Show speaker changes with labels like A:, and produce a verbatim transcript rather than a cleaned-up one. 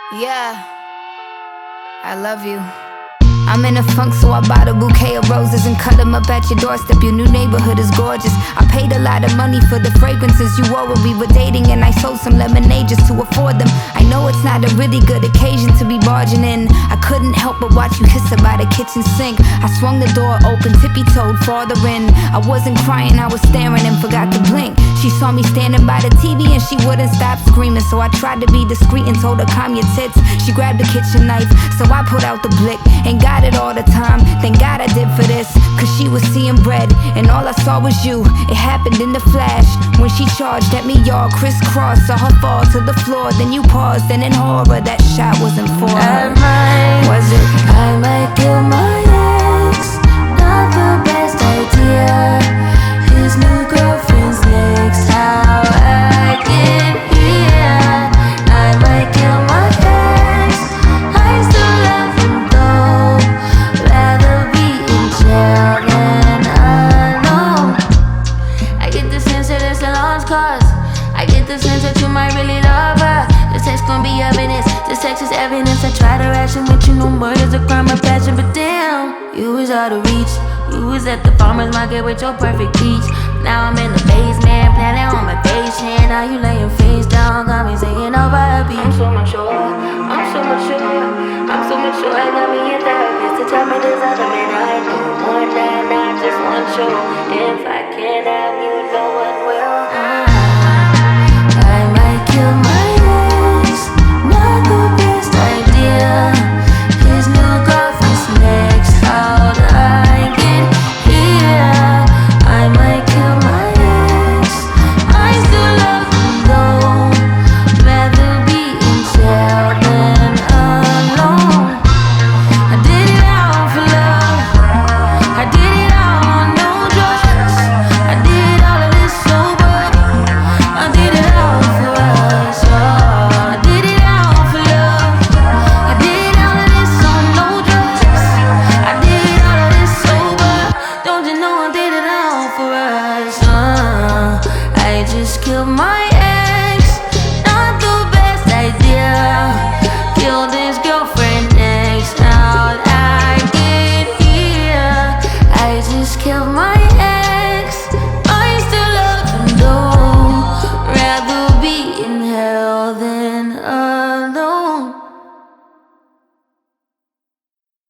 A: Yeah, I love you. I'm in a funk, so I bought a bouquet of roses and cut them up at your doorstep. Your new neighborhood is gorgeous. I paid a lot of money for the fragrances you wore when we were dating, and I sold some lemonade just to afford them. I know it's not a really good occasion to be barging in. I couldn't help but watch you kiss her by the kitchen sink. I swung the door open, tippy-toed farther in. I wasn't crying, I was staring and forgot to blink. She saw me standing by the T V and she wouldn't stop screaming, so I tried to be discreet and told her, calm your tits. She grabbed the kitchen knife, so I put out the blick and got it all the time. Thank God I did for this, cause she was seeing red and all I saw was you. It happened in the flash when she charged at me, y'all crisscross. Saw her fall to the floor, then you paused, and in horror that shot wasn't for her.
B: I might,
A: was it?
B: I might kill my ex. Not the best idea. His new girlfriend's next. How I get here? I might kill my ex. I still love him though. Rather be in jail than alone. I get the sense that it's a lost cause. I get the sense that you might really love her. This text gon' be evidence. This text is evidence. I try to ration with you, no murder's a crime of passion, but damn, you was out of reach. You was at the farmer's market with your perfect peach. Now I'm in the basement, planning on my patient. Now you laying face down, got me singing over a beat. I'm so mature, I'm so mature, I'm so mature. I got me a therapist to tell me there's other men I do. One night, I just want you. If I can't have you, no one will.